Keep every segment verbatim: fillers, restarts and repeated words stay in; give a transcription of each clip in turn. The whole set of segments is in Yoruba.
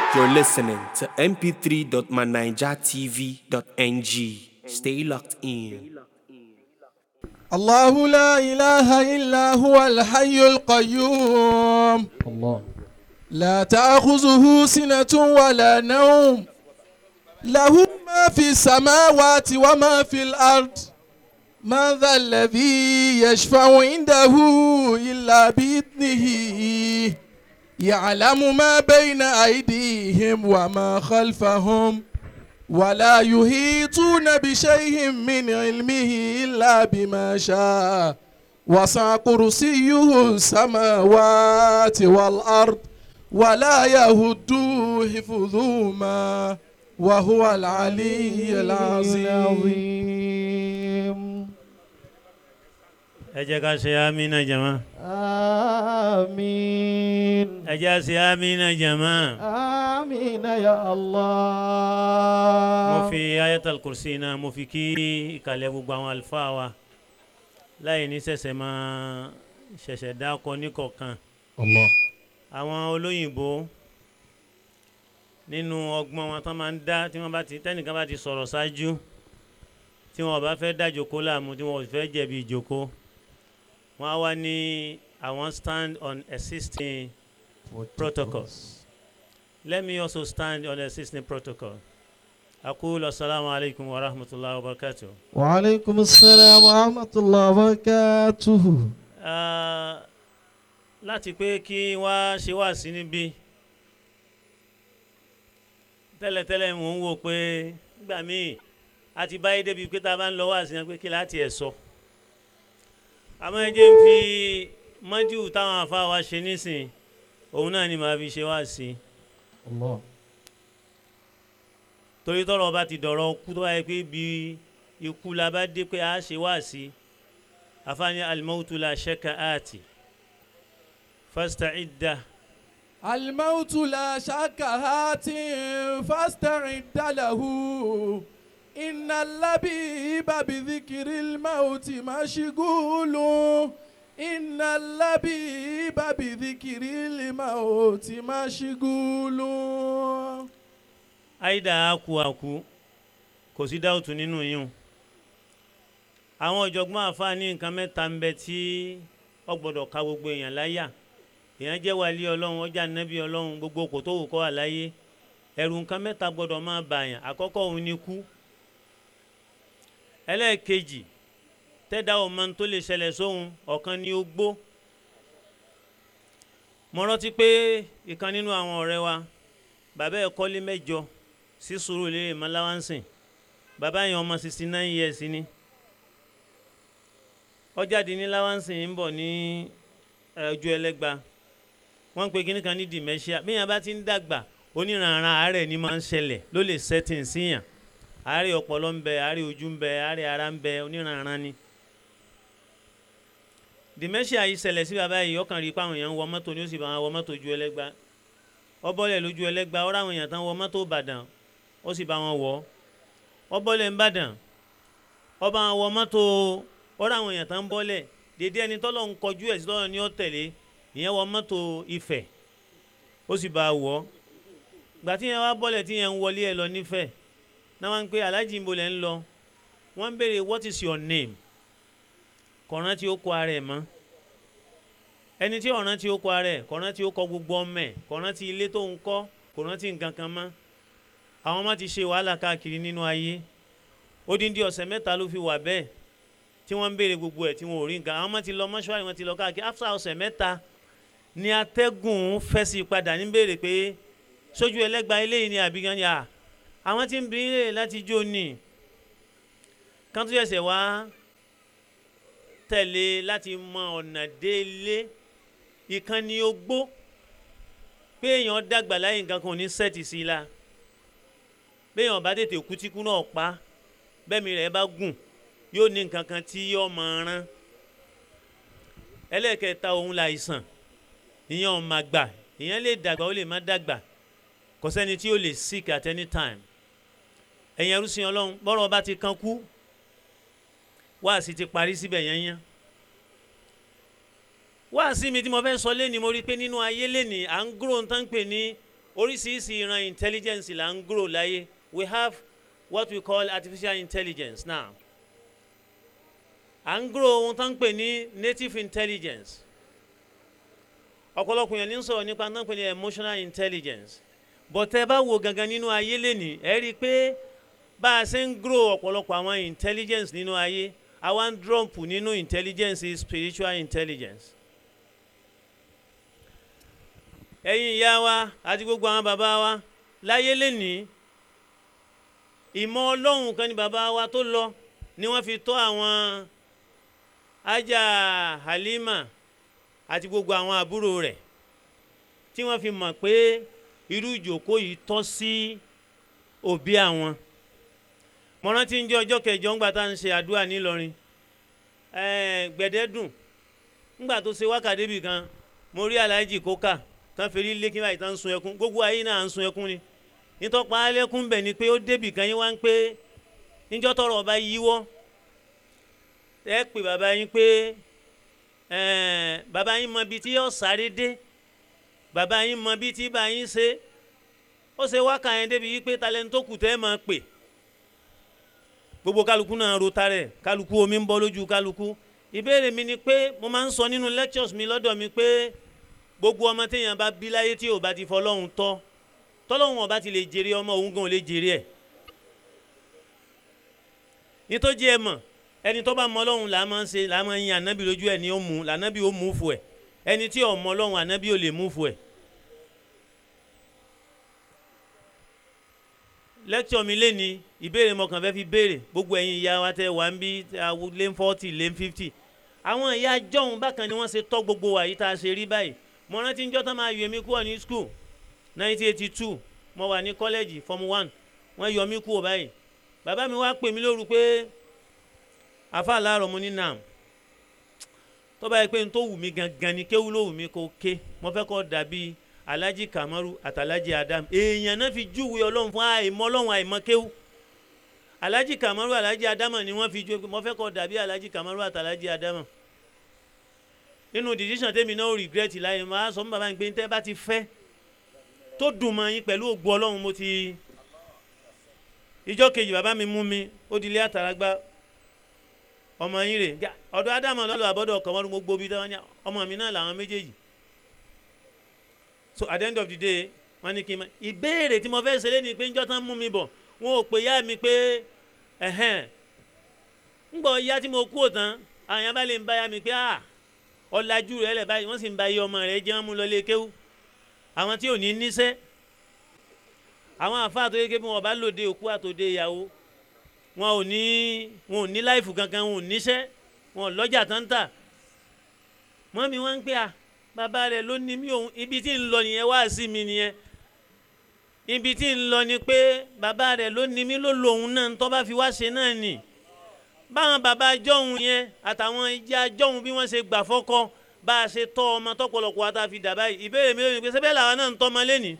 You're listening to m p three dot my naija t v dot n g. Stay locked in. الله لا إله إلا هو الحي القيوم الله لا تأخذه سنة ولا نوم له ما في السماوات وما في الأرض من ذا الذي يشفع عنده إلا بإذنه يعلم ما بين أيديهم وما خلفهم ولا يحيطون بشيء من علمه إلا بما شاء وسع كرسيه السماوات والأرض ولا يهوده حفظهما وهو العلي العظيم. ẹ jẹ́ ká ṣe amínà jama. آمين ẹ jẹ́ ṣe amínà jama. آمين يا الله. mo fi ayatul kursi náà mo fi kí ìkàlẹ̀ gbogbo àwọn àlùfáà wa láì ní ṣẹ̀ṣẹ̀ máa ṣẹ̀ṣẹ̀ dákọ níkọ̀ọ̀kan. الله àwọn olóyìnbó nínú ọgbọ́n wọn tán máa ń dá tí wọ́n bá ti tẹ́nìkan bá ti sọ̀rọ̀ ṣáájú tí wọ́n bá fẹ́ dájòkó láàmú tí wọ́n fẹ́ jẹ̀bi ìjòkó wọ́n á wá ní àwọn stand on existing protocols. Let me also stand on existing protocol. أقول السلام عليكم ورحمة الله وبركاته. وعليكم السلام ورحمة الله وبركاته. Ah, láti pé kí wá ṣe wá sí níbí tẹ́lẹ̀tẹ́lẹ̀ mò ń wò pé nígbà míì a ti báyé débi pé tá a bá ń lọ wá sí pé kí láti ẹ̀ sọ àmọ́ ẹ jẹ́ ń fi mọ́jú táwọn àfa wa ṣe nísìn òun náà ni màá fi ṣe wá sí الله torí tọ́rọ̀ bá ti dọ̀rọ̀ kú tó wáyé pé bí ikú la bá dé pé a ṣe wá sí àfáàní al-mautu la shakka àti fasta'idda. الموت لا شك هات فاستعد له إن اللبيب بذكر الموت مشغول إن اللبيب بذكر الموت مشغول. àìdá aku aku kò sí dáùtù nínú yín àwọn ọ̀jọ̀gbọ́n àfáà ní nǹkan mẹ́ta ń bẹ tí ó gbọ́dọ̀ ka gbogbo èèyàn láyà èèyàn jẹ́ wàlí ọlọ́run ọjà nẹ́bí ọlọ́run gbogbo kò tó wù kọ́ wà láyé ẹ̀rù nǹkan mẹ́ta gbọ́dọ̀ máa bàyàn àkọ́kọ́ òun ni kú ẹlẹ́ẹ̀kejì tẹ́dá ọmọ tó lè ṣẹlẹ̀ sóhun ọ̀kan ni ogbó mo rántí pé ìkan nínú àwọn ọ̀rẹ́ wa bàbá ẹ̀ kọ́lé mẹ́jọ sí Sùúrùlérè Mọ́láwánsìn bàbá yẹn ọmọ sixty nine years ni ó jáde ní Láwánsìn ń bọ̀ ní ojú ẹlẹ́gba wọ́n ń pe kíní kan ní dementia bí yẹn bá ti ń dàgbà oníranran àárẹ̀ ni máa ń ṣẹlẹ̀ ló lè setting síyàn àárẹ̀ ọpọlọ ń bẹ àárẹ̀ ojú ń bẹ àárẹ̀ ara ń bẹ oníranran ni dementia yìí ṣẹlẹ̀ sí bàbá yìí ọkàn rí i pé àwọn èèyàn ń wọ mọ́tò ni ó sì bá wọn wọ mọ́tò ojú ẹlẹ́gba ó bọ́lẹ̀ lójú ẹlẹ́gba ó ráwọn èèyàn tán wọ mọ́tò Ìbàdàn ó sì bá wọn wọ̀ ó bọ́lẹ̀ ńbàdàn ó bá wọn wọ mọ́tò ó ráwọn èèyàn tán bọ́lẹ̀ dédé ẹni tọ́lọ́ ń kọjú ẹ̀ sí tọ́lọ́ ni ó tẹ̀lé ìyẹn wọ mọ́tò Ifẹ̀ ó sì bá a wọ̀ gbà tí yẹn wá bọ́lẹ̀ tí yẹn ń wọlé ẹ lọ nífẹ̀ẹ́ náà wọ́n ń pe aláàjì ń bolẹ̀ ń lọ wọ́n ń béèrè what is your name kọ̀ọ̀rán tí ó kọ ara ẹ̀ mọ́ ẹni tí ọ̀ràn tí ó kọ ara ẹ̀ kọ̀ọ̀rán tí ó kọ gbogbo ọmọ ẹ̀ kọ̀ọ̀rán tí ilé tó ń kọ́ kọ̀ọ̀rán tí nǹkan kan mọ́ àwọn ọmọ ti ṣe wàhálà káàkiri nínú ayé odindi ọ̀sẹ̀ mẹ́ta ló fi wà bẹ́ẹ̀ tí wọ́n ń béèrè gbogbo ẹ̀ tí wọ́n ò rí nǹkan àwọn ọmọ ti lọ mọ́ṣúárì wọn ti lọ káàkiri after ọ̀sẹ̀ mẹ́ta ni atẹ́gùn fẹ́ sí padà ní béèrè pé sójú ẹlẹ́gba eléyìí ni àbí gan ni à àwọn tí ń bí ilé láti jó ni kan tó yẹsẹ̀ wá tẹ̀lé láti mọ ọ̀nà délé ìkànnì ogbó pé èèyàn dàgbà láyé nǹkan kan ò ní sẹ́ẹ̀tì sí i la pé èèyàn bá tètè kú tí kú náà pa bẹ́ẹ̀mi rẹ̀ bá gùn yóò ní nǹkan kan tí yóò máa rán ẹlẹ́ẹ̀kẹta òun la ìsàn ìyẹn ò máa gbà ìyẹn lè dàgbà ó lè má dàgbà kò sẹ́ni tí ó lè sick at any time ẹ̀yin ẹrú sí Ọlọ́run bọ́rọ̀ bá ti kan kú wá sí ti parí síbẹ̀ yẹn yẹn wá sí mi tí mo fẹ́ sọ lẹ́ni mo rí pé nínú ayé lẹ́ni à ń gúrò tán pè ní oríṣiríṣi ìran intelligence là ń grow láyé. We have what we call artificial intelligence now. À ń grow ohun tó ń pè ní native intelligence. Ọ̀pọ̀lọpọ̀ yẹn ní sọ̀rọ̀ nípa tó ń pè ní emotional intelligence. But ẹ bá wo gangan nínú ayé lénìí, ẹ rí i pé bá a ṣe ń grow ọ̀pọ̀lọpọ̀ àwọn intelligence nínú ayé, àwa ń drop nínú intelligence is spiritual intelligence. Ẹ̀yin ìyá wa àti gbogbo àwọn bàbá wa láyé lénìí, ìmọ̀ Ọlọ́run kan ni bàbá wa tó lọ ni wọ́n fi tọ́ àwọn Ajá Halima àti gbogbo àwọn àbúrò rẹ̀ tí wọ́n fi mọ̀ pé irú ìjókòó yìí tọ́ sí òbí àwọn. Mo rántí ń jẹ́ ọjọ́ kẹjọ ńgbà tá à ń ṣe àdúrà nílọrin, gbẹ̀dẹ́dùn ńgbà tó ṣe wákàtí bì kan mo rí aláàjì kókà tán fèrè lékí báyìí tán ń sun ẹkún, gbogbo ayé náà ń sun ẹkún ni. Nítọ́pá alẹ́kún bẹ̀ ni pé ó débì kan yín wá ń pé níjọ́ tọrọ ọba yíwọ́ ẹ pè bàbá yín pé bàbá yín mọ ibi tí yóò sáré dé, bàbá yín mọ ibi tí bá yín ṣe. Ó ṣe wákà yẹn débi yí pé talẹ́ni tó kù tẹ́ máa pè. Gbogbo kálukú náà ro tarẹ̀, kálukú omi ń bọ́ lójú kálukú. Ìbéèrè mi ni pé mo máa ń sọ nínú lectures mi lọ́dọ̀ mi pé gbogbo ọmọ téèyàn bá bí láyé tí ò bá ti fọlọ́hun tọ́, tọ́lọ́hun ọba ti lè jèrè ọmọ òun gan ò lè jèrè ẹ̀. Nítorí ẹ mọ̀, ẹni tó bá mọ Ọlọ́hun là máa ń ṣe là máa ń yin ànábì lójú ẹ̀ ní ó mú lànábì ó mú fún ẹ̀. Ẹni tí ò mọ Ọlọ́hun ànábì ò lè mú fún ẹ̀. Lecture mi lé ní ìbéèrè mo kàn fẹ́ fi béèrè gbogbo ẹ̀yin ìyá wa tẹ́ wà ń bí lé forty lé fifty. Àwọn ìyá jọ̀hún bákan ni wọ́n ṣe tọ́ gbogbo wa yìí tá a ṣe rí báyìí. Mo rántí ń jọ́ tán máa yọ mí kúrò ní school nineteen eighty two, mo wà ní college form one, wọ́n yọ mí kúrò báyìí. Bàbá mi wá pè mí lóru pé àfáà láàárọ̀ mo ní nàm. Tó bá yẹ pé n tó wù mí gangan ni kéwú ló wù mí kó ké, mo fẹ́ kó dàbí Alhaji Kamaru àtàlájì Adam. Èèyàn náà fi júwe Ọlọ́run fún àìmọ̀ Ọlọ́run àìmọ̀ kéwú. Alhaji Kamaru Alhaji Adam ni wọ́n fi júwe, mo fẹ́ kó dàbí Alhaji Kamaru àtàlájì Adam. Nínú decision tèmi náà ó regret láyé, máa sọ fún bàbá mi pé tẹ́ bá ti fẹ́ tó dùn mọ́ yín pẹ̀lú ògo Ọlọ́run mo ti. Ìjọ́ kejì bàbá mi mú mi ó di ilé àtàràgbà ọmọ yín rè ọ̀dọ̀ Ádámù lọ́lọ́ àbọ̀dọ̀ ọkọ̀ wọn gbogbo bíi táwọn ní ọmọ mi náà làwọn méjèèjì. So at the end of the day wọ́n ní kí n máa ìbéèrè tí mo fẹ́ ṣe lé ní pé ń jọ́ tán mú mi bọ̀ wọn ò pè yá mi pé ẹ̀hẹ́n ń gbọ́ ya tí mo kú òtán àwọn yẹn bá lè ń bá ya mi pé ah ọ̀làjú rẹ̀ lẹ̀ báyìí wọ́n sì ń ba iye ọmọ rẹ̀ jẹ́ wọ́n mú lọ lé kéwú. Àwọn tí ò ní níṣẹ́, àwọn àfáà tó yẹ kí wọ́n bá lòde òkú àtòde ìyàwó, wọn ò ní wọn ò ní láìfù kankan, wọn ò níṣẹ́, wọn ò lọ́jà tán tà. Mọ́ mi wọ́n ń pè à bàbá rẹ̀ ló ní mí òun, ibi tí ń lọ nìyẹn wá sí mi nìyẹn. Ibi tí ń lọ ni pé bàbá rẹ̀ ló ní mí ló lo òun náà tó bá fi wá ṣe náà nì. Báwọn bàbá jọ̀hún yẹn àtàwọn ìjà jọ̀hún bí wọ́n ṣe gbà fọ́kọ́ bá a ṣe tọ́ ọmọ tọ́pọ̀lọpọ̀ wa tá a fi dà báyìí. Ìbéèrè mi lónìí pé ṣé bẹ́ẹ̀ làwọn náà ń tọ́ ọmọ lẹ́nìí.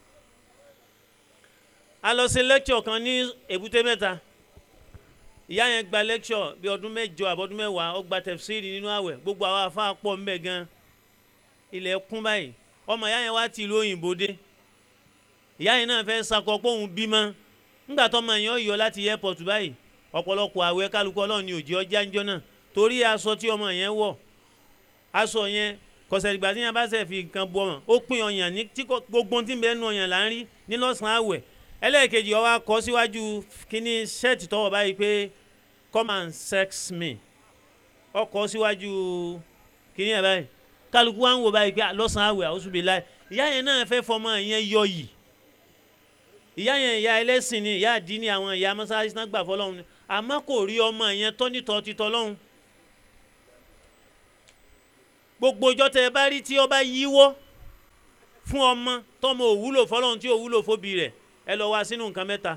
A lọ ṣe lecture kan ní Èbúté Mẹ́ta. Ìyá yẹn gba lecture bí ọdún mẹ́jọ àbọ̀dún mẹ́wàá, ó gba tẹ̀fsíìrì nínú àwẹ̀, gbogbo àwọn àfáà pọ̀ ńbẹ̀ gan. Ilẹ̀ kún báyìí. Ọmọ ìyá yẹn wá ti ìlú òyìnbó dé. Ìyá yẹn náà fẹ́ sakọ pé òun bímọ. Nígbà tó ọmọ yẹn yọ láti airport báyìí, ọ̀pọ̀lọpọ̀ àwẹ̀ kálukú Ọlọ́run ni òjì ọjà ń jọ náà torí aṣọ tí ọmọ yẹn wọ̀. Aṣọ yẹn kọ̀sẹ̀ ìgbà tí yẹn bá ṣe fi nǹkan bu ọmọ ó pín ọyàn ní tí gbogbo tí ń bẹ nínú ọyàn là ń rí ní lọ́sàn-án àwẹ̀. Ẹlẹ́ẹ̀kejì ó wá kọ síwájú kíní ṣẹ́ẹ̀tì tọwọ́ báyìí pé come and sex me. Ó kọ síwájú kíní ẹ̀ báyìí. Kálukú wá ń wò báyìí pé lọ́sàn-án àwẹ̀ àwọn ṣùgbọ́n láì. Ìyá yẹn náà fẹ́ fọmọ yẹn yọ yìí. Ìyá yẹn ìyá ẹlẹ́sìn ni ìyá àdínní àwọn ìyá mọ́sálásí náà gbà fọlọ́run ni. Àmọ́ kò rí ọmọ yẹn tọ́ nítọ́ títọ́ lọ́hùn. Gbogbo ọjọ́ tẹ bá rí tí ó bá yíwọ́ fún ọmọ tọmọ òwúlò fọlọ́run tí òwúlò fóbi rẹ̀ ẹ lọ wá sínú nǹkan mẹ́ta.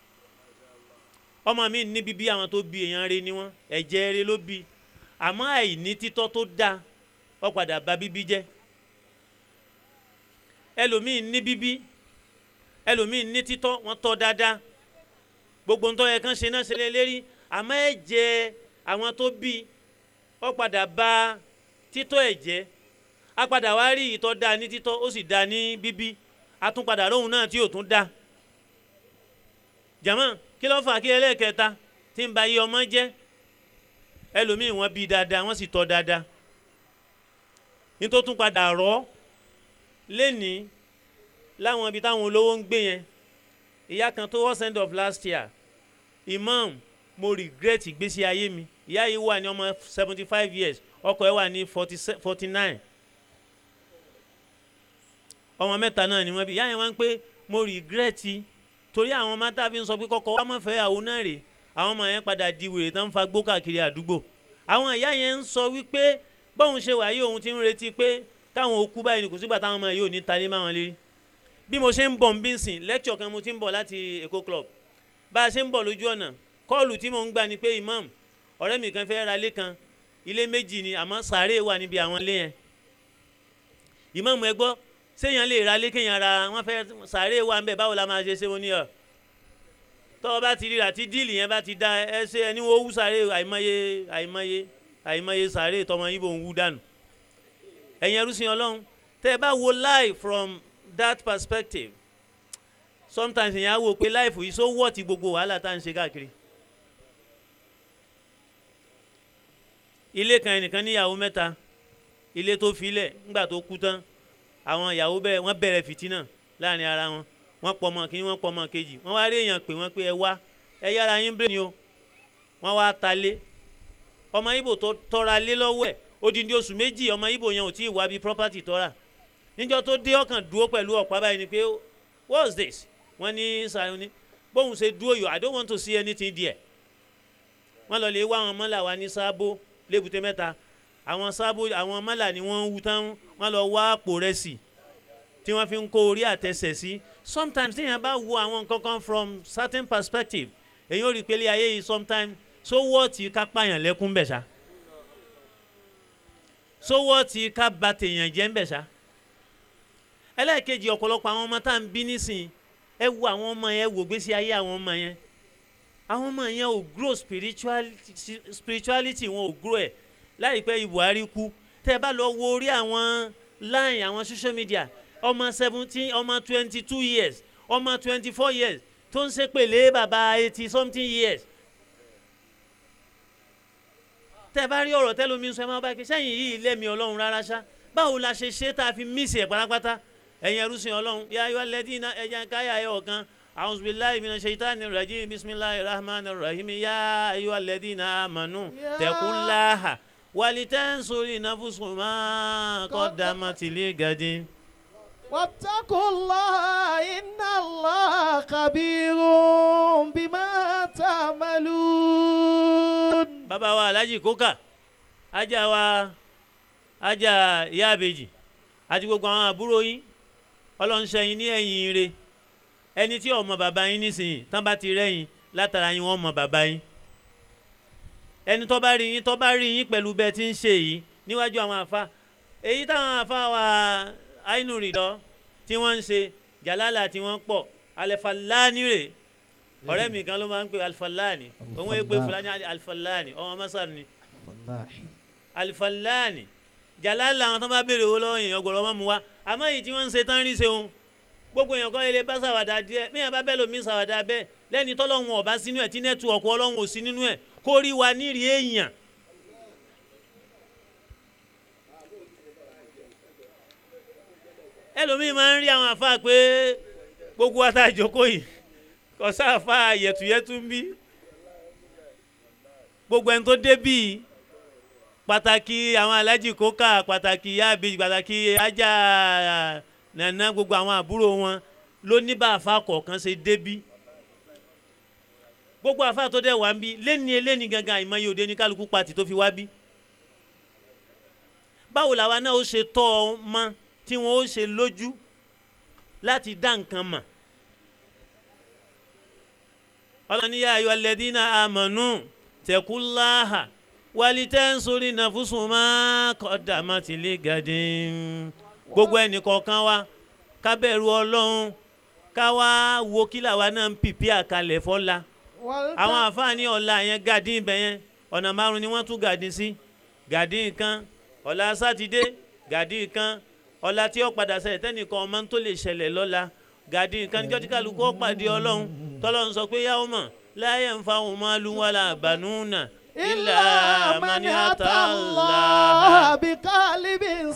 Ọmọ mi ní bíbí àwọn tó bí èèyàn rẹ̀ ni wọ́n ẹ̀jẹ̀ rẹ̀ ló bí àmọ́ àìní títọ́ tó dáa ó padà bà bíbí jẹ́. Ẹlòmíì ní bíbí ẹlòmíì ní títọ́ wọ́n tọ́ dáadáa gbogbo ntọ́ yẹ kán ṣe náà ṣe lé lérí àmọ́ ẹ̀jẹ̀ àwọn tó bí ó padà bà títọ́ ẹ̀jẹ̀ á padà wá rí ìtọ́ da ní títọ́ ó sì da ní bíbí atúnpadà lóhùn náà tí ò tún dá jàmọ́ kí ló fà kí ẹlẹ́ẹ̀kẹta tí ń ba iye ọmọ jẹ́ ẹlòmíì wọ́n bí dáadáa wọ́n sì tọ́ dáadáa ní tó tún padà rọ́ lẹ́nìí láwọn ibi táwọn olówó ń gbé yẹn ìyá kan tó wọ́n send of last year imam mo regret ìgbésí ayé mi ìyá yìí wà ní ọmọ seventy five years ọkọ ẹ̀ wà ní forty nine ọmọ mẹ́ta náà ni wọ́n bí ìyá yẹn wá ń pé mo regret torí àwọn ọmọ tá a fi ń sọ pé kọ́kọ́ wá mọ̀ fẹ́ àwọn náà rè àwọn ọmọ yẹn padà di wèrè tán ń fa gbó káàkiri àdúgbò àwọn ìyá yẹn ń sọ wípé bóun ṣe wà yìí òun ti ń retí pé táwọn òkú báyìí ní kò sígbà táwọn ọmọ yìí ò ní talé máwọn lérí bí mo ṣe ń bọ̀ ń bí ń sìn lecture kan mo ti ń bọ̀ láti Èkó club bá a ṣe ń bọ̀ lójú ọ̀nà kọ́ọ̀lù tí mò ń gbà ni pé imam ọ̀rẹ́ mi kan fẹ́ ra ilé kan ilé méjì ni àmọ́ sàárè wà níbi àwọn ilé yẹn imam ẹ gbọ́ séèyàn lè ra ilé kéèyàn ra wọ́n fẹ́ sàárè wà ń bẹ̀ báwo la máa ṣe ṣe wọn ní ọ tọ́ ọ bá ti ríra tí díìlì yẹn bá ti da ẹ ṣe ẹni wo wú sàárè àìmọye àìmọye àìmọye sàárè tọmọ ibo ń wú dànù ẹ̀yin ẹrú sin Ọlọ́run tẹ́ ẹ bá wo life from that perspective sometimes èèyàn á wò pé life yìí so wọ́ọ̀tì gbogbo wàhálà tá à ń ṣe káàkiri ilé kan ẹnìkan níyàwó mẹ́ta ilé tó filẹ̀ ńgbà tó kú tán àwọn ìyàwó bẹ́ẹ̀ wọ́n bẹ̀rẹ̀ fìtínà láàrin ara wọn wọ́n pọ̀ mọ́ kí wọ́n pọ̀ mọ́ kejì wọ́n wá rí èèyàn pé wọ́n pé ẹ wá ẹ yára yín bẹ́ẹ̀ ni o wọ́n wá ta lé ọmọ ibo tó tọ́ra lé lọ́wọ́ ẹ̀ odindi oṣù méjì ọmọ ibo yẹn ò tí ì wá bí property tọ́ra níjọ́ tó dé ọkàn dúró pẹ̀lú ọ̀pá báyìí ni pé what's this wọ́n ní sàrún ní bóun ṣe dúró yọ I don't want to see anything there wọ́n lọ lè wá àwọn mọ́là wa ní sábó lébùté mẹ́ta àwọn sábó àwọn mọ́là ni wọ́n ń wú tán wọ́n lọ wá àpò rẹ̀ sí tí wọ́n fi ń kó orí àtẹsẹ̀ sí sometimes téèyàn bá wo àwọn nǹkan kan from certain perspective èyí ò rí pélé ayé yìí sometimes so wọ́ọ̀tì ká pààyàn lẹ́kún bẹ̀ ṣá so wọ́ọ̀tì ká ba tèèyàn jẹ́ ń bẹ̀ ṣá ẹlẹ́ẹ̀kejì ọ̀pọ̀lọpọ̀ àwọn ọmọ tá à ń bí nísìnyí ẹ wo àwọn ọmọ yẹn wò gbésí ayé àwọn ọmọ yẹn àwọn ọmọ yẹn ò grow spirituality spirituality wọn ò grow ẹ̀ láìpẹ́ Buhari kú tẹ́ ẹ bá lọ wo orí àwọn line àwọn social media ọmọ seventeen ọmọ twenty two years ọmọ twenty four years tó ń ṣépèlé bàbá eighty something years tẹ́ ẹ bá rí ọ̀rọ̀ tẹ́lómi sọ ẹ máa bá kí sẹ́yìn yìí lẹ́mìí Ọlọ́run rárá ṣá báwo la ṣe ṣe tá a fi mísì ẹ̀ pátápátá ẹ̀yin ẹrúsìn Ọlọ́run yá ayọ́ lẹ́dí iná ẹ̀jẹ̀ káyà ẹ̀ ọ̀kan auzubillahi minash shaitani rajim bismillahir rahmanir rahim yá ayọ́ lẹ́dí iná amanu taqullaha walitansuri nafsun ma qaddamat ligadin. واتقوا الله إن الله خبير بما تعملون. bàbá wa Alhaji Koka ajá wa ajá ìyá àbèjì àti gbogbo àwọn àbúrò yín Ọlọ́run ṣe yín ní ẹ̀yìn ire ẹni tí ó mọ bàbá yín nísìnyí tán bá ti rẹ́yìn látara yín wọ́n mọ bàbá yín ẹni tó bá rí yín tó bá rí yín pẹ̀lú bẹ́ẹ̀ tí ń ṣe yìí níwájú àwọn àfa èyí táwọn àfa wa àìnú rìdọ́ tí wọ́n ń ṣe jàlálà tí wọ́n pọ̀ alifalani rè ọ̀rẹ́ mi kan ló máa ń pè alifalani òun èpè fúlàní alifalani ọmọ masar ni alifalani jàlálà àwọn tó bá béèrè owó lọ́wọ́ èèyàn gbọ́dọ̀ ọmọ mu wa àmọ́ èyí tí wọ́n ń ṣe tán rí ṣe òun gbogbo èèyàn kọ́ ilé bá ṣàwàdà díẹ̀ bí èèyàn bá bẹ́ẹ̀ lómi ṣàwàdà bẹ́ẹ̀ lẹ́ni tọ́lọ́hun ọ̀bá sínú ẹ̀ tí nẹ́tíwọ̀kù Ọlọ́hun ò sí nínú ẹ̀ kó rí wa nírì èèyàn. ẹlòmíì máa ń rí àwọn àfa pé gbogbo àtàjọkọ yìí kò sáfà yẹtùyẹtù ń bí gbogbo ẹni tó dé bíi pàtàkì àwọn Alhaji Koka pàtàkì yáàbí pàtàkì ajá nàná gbogbo àwọn àbúrò wọn ló ní bá àfa kọ̀ọ̀kan ṣe débí gbogbo àfa tó dẹ̀ wá ń bí lẹ́ni eléni gangan ìmọ̀ye òde ní kálukú pati tó fi wá bí báwo làwa náà ó ṣe tọ́ ọ mọ́ tí wọ́n ó ṣe lójú láti dá nǹkan mọ̀ ọlọ́ni yá ayọ̀ alladhina amanu taqullaha walitansuri nafsun ma qaddamat ligadin gbogbo ẹnì kọ̀ọ̀kan wa ká bẹ̀rù Ọlọ́run ká wá wo kí làwa náà ń pìpì àkàlẹ̀ fọ́la àwọn àfáàní ọ̀la yẹn gàdín ibẹ̀ yẹn ọ̀nà márùn ni wọ́n tún gàdín sí gàdín kan ọ̀la sátidé gàdín kan ọ̀la tí ó padà ṣẹlẹ̀ tẹ́nìkan ọmọ tó lè ṣẹlẹ̀ lọ́la gàdí nǹkan níjọ́ tí kálukú ó pàdé ọlọ́run tọ́lọ́run sọ pé yawma la yanfa'u malun wala banuna illa man ata Allah biqalbin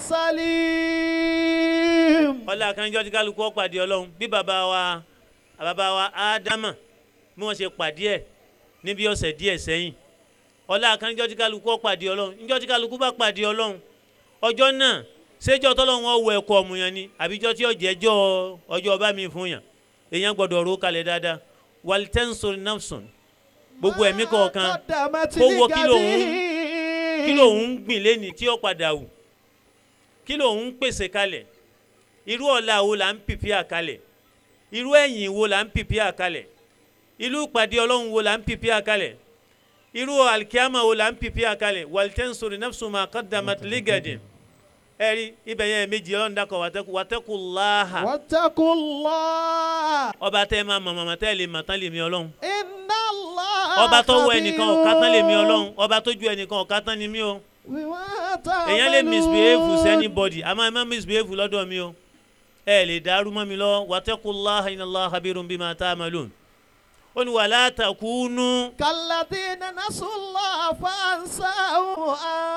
salim. ọ̀la kan níjọ́ tí kálukú ó pàdé ọlọ́run bí bàbá wa bàbá wa Ádámà bí wọ́n ṣe pàdé ẹ̀ níbi ọ̀sẹ̀ díẹ̀ sẹ́yìn ọ̀la kan níjọ́ tí kálukú ó pàdé ọlọ́run níjọ́ tí kálukú bá pàdé ọlọ́run ọjọ́ náà ṣéjọ́ tọ́lọ́run ọwọ́ ẹ̀kọ́ ọmọ yẹn ni àbíjọ́ tí ọjọ́ ẹjọ́ ọjọ́ ọba mi fún yàn èèyàn gbọ́dọ̀ ro kalẹ̀ dáadáa waltensor nafsun gbogbo ẹ̀mí kọ̀ọ̀kan kó wo kí lòun kí lòun gbìn lẹ́ni tí ó padà wù kí lòun pèsè kalẹ̀ irú ọ̀la wo là ń pìpì àkalẹ̀ irú ẹ̀yìn wo là ń pìpì àkalẹ̀ irú ìpàdé ọlọ́run wo là ń pìpì àkalẹ̀ irú alikiyama wo la ń pipi àkàlẹ̀ waltensor nafsun ma qaddamat ligadin ẹ̀rí ibẹ̀ yẹn méjì ọ̀n dakọ̀ wàtẹ́kùláhà. wàtẹ́kùláhà. ọba tẹ́ ma mọ̀ mọ̀ tẹ́ lè mọ̀ tán lè mi ọlọ́run. inna Allah ọba tó wọ ẹnìkan ọ̀ká tán lè mi ọlọ́run ọba tó ju ẹnìkan ọ̀ká tán ni mí o. èèyàn lè misbehave sí anybody àmọ́ ẹ má misbehave lọ́dọ̀ mi o. ẹ lè dàrú mọ́ mi lọ wàtẹ́kùláhà inna Allah khabirun bima ta'malun. ó ní wala takunu. kalladhina nasullaha fansahum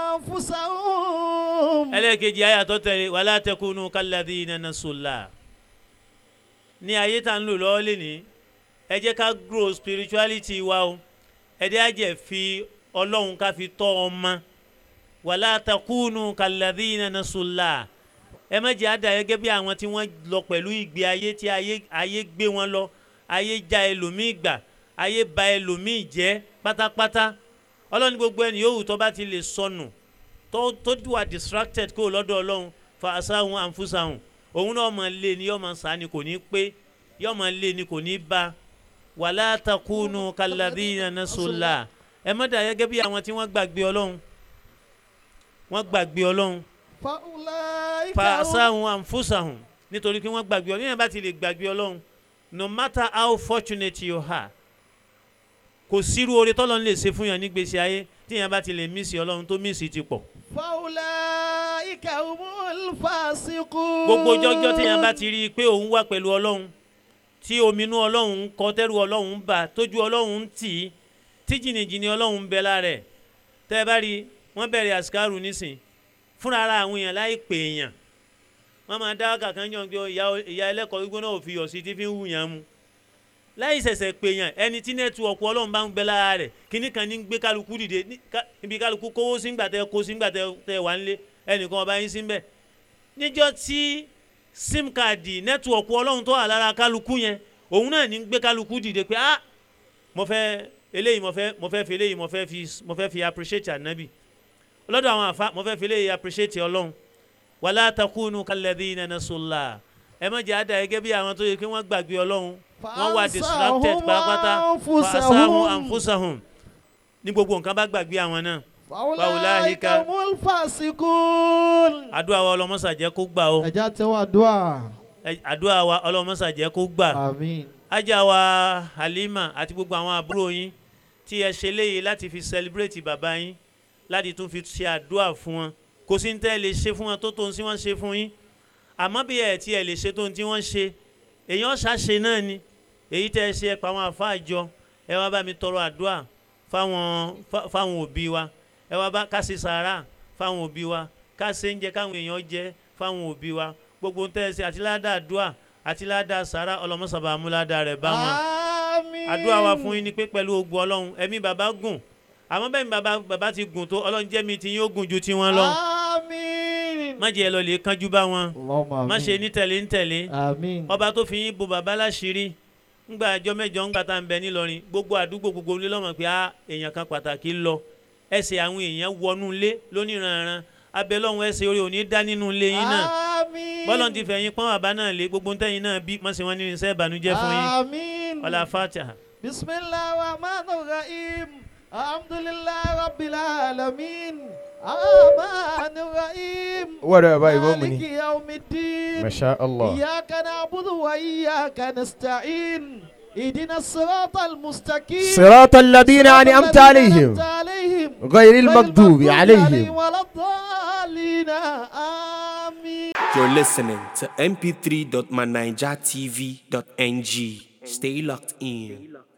anfusahum. ẹlẹ́kejì ayé àtọ́tẹ̀lé wala takunu kalladhina nasullaha. ní ayé tá ń lò lọ́wọ́ lé ní ẹ jẹ́ ká grow spirituality wa o ẹ jẹ́ àjẹ́ fi ọlọ́run ká fi tọ́ ọmọ wala takunu kalladhina nasullaha. ẹ má jẹ́ àdá gẹ́gẹ́ bí àwọn tí wọ́n lọ pẹ̀lú ìgbé ayé tí ayé gbé wọn lọ ayé já ẹlòmíì gbà ayé ba ẹlòmíì jẹ́ pátápátá ọlọ́run gbogbo ẹni yòówù tó bá ti lè sọnù tó tó wà distracted kó lọ́dọ̀ ọlọ́run fa asahun anfusahun òun náà máa lé ní yóò máa sá ni kò ní pé yóò máa lé ní kò ní bá wala takunu kalladhina nasullaha. ẹ má dà gẹ́gẹ́ bí àwọn tí wọ́n gbàgbé ọlọ́run wọ́n gbàgbé ọlọ́run fa asahun anfusahun nítorí pé wọ́n gbàgbé ọlọ́run yẹn bá ti lè gbàgbé ọlọ́run no matter how fortunate you are kò sírú oore tọ́lọ́run lè ṣe fún yàn nígbèsè ayé tí yàn bá ti lè mísì ọlọ́run tó mísì ti pọ̀. faulaika humul fasiqun. gbogbo jọjọ́ tí yàn bá ti rí i pé òun wà pẹ̀lú ọlọ́run tí ominú ọlọ́run ń kọ́ tẹ́rù ọlọ́run ń bà tójú ọlọ́run ń tì í tí jìnnìjìnnì ọlọ́run ń bẹ lára ẹ̀ tẹ́ ẹ bá rí wọ́n bẹ̀rẹ̀ àsìkárù nísìn fúnra ara àwọn èèyàn láì pè èèyàn wọ́n máa dá kàkán jọ pé ìyá ẹlẹ́kọ̀ọ́ gbígbóná òfin yọ̀ sí tí fi ń wù yàn mu láì ṣẹ̀ṣẹ̀ pè yàn ẹni tí nẹ́tíwọ̀kù ọlọ́run bá ń bẹ lára rẹ̀ kíní kan ní gbé kálukú dìde níbi kálukú kówó sígbà tẹ kó sígbà tẹ wà nílé ẹnìkan ọba yín síbẹ̀ níjọ́ tí sim káàdì nẹ́tíwọ̀kù ọlọ́run tó wà lára kálukú yẹn òun náà ní gbé kálukú dìde pé ah mo fẹ́ eléyìí mo fẹ́ mo fẹ́ fi eléyìí mo fẹ́ fi mo fẹ́ fi appreciate ànábì lọ́dọ̀ àwọn àfa mo fẹ́ fi eléyìí appreciate ọlọ́run wala takunu kalladhina nasullaha. ẹ má jẹ́ àdá gẹ́gẹ́ bí àwọn tó yẹ kí wọ́n gbàgbé ọlọ́run wọ́n wà distracted pátápátá fasahum anfusahum ní gbogbo nǹkan bá gbàgbé àwọn náà. faulaika humul fasiqun. àdúrà wa ọlọ́mọ́sà jẹ́ kó gbà o. ẹja tẹ wá àdúrà. àdúrà wa ọlọ́mọ́sà jẹ́ kó gbà. àmín. ajá wa Halima àti gbogbo àwọn àbúrò yín tí ẹ ṣe léyìí láti fi celebrate bàbá yín láti tún fi ṣe àdúrà fún wọn kò sí ní tẹ́ ẹ lè ṣe fún wọn tó tó ń sí wọ́n ṣe fún yín àmọ́ bí ẹ̀ tí ẹ lè ṣe tó ń tí wọ́n ṣe èèyàn ṣàṣe náà ni èyí tẹ́ ẹ ṣe ẹ pa àwọn àfáà jọ ẹ wá bá mi tọrọ àdúrà fáwọn fáwọn òbí wa ẹ wá bá ká ṣe sàárà fáwọn òbí wa ká ṣe oúnjẹ káwọn èèyàn jẹ fáwọn òbí wa gbogbo tẹ́ ẹ ṣe àti ládàá àdúrà àti ládàá sàárà ọlọ́mọṣàbà amúládàá rẹ̀ bá wọn. àmín. àdúrà wa fún yín ni pé pẹ̀lú ògùn ọlọ́run ẹ̀mí bàbá gùn àmọ́ bẹ́ẹ̀ ni bàbá bàbá ti gùn tó ọlọ́run jẹ́ mi ti yín ó gùn ju tiwọn lọ. àmín. má jẹ́ ẹ lọ lè kánjú bá wọn Allahumma má ṣe ní tẹ̀lé ń tẹ̀lé àmín. ọba tó fi yín bo bàbá láṣìírí ńgbà àjọ mẹ́jọ ńgbà tá à ń bẹ nílọrin gbogbo àdúgbò gbogbo ilé lọ́mọ pé á èèyàn kan pàtàkì lọ ẹsẹ̀ àwọn èèyàn wọnú ilé lóníranran abẹ lọ́hùn ẹsẹ̀ orí òní dá nínú ilé yín náà àmín. bọ́lọ̀ ti fẹ̀yìn pọ́n bàbá náà lé gbogbo ntẹ́yìn náà bí má ṣe wọ́n nínú iṣẹ́ ìbànújẹ́ fún yín àmín. ọlá Fatiha. bismillahir rahmanir rahim alhamdulillahi rabbil alamin arrahmanir rahim Wọ́rọ̀ bàbá ìbọn mu ni. maliki yawmiddin Masha Allah. iyyaka na'budu wa iyyaka nasta'in اهدنا الصراط المستقيم صراط الذين أنعمت عليهم عليهم غير المغضوب عليهم ولا الضالين آمين You're listening to m p three dot my naija t v dot n g. Stay locked in.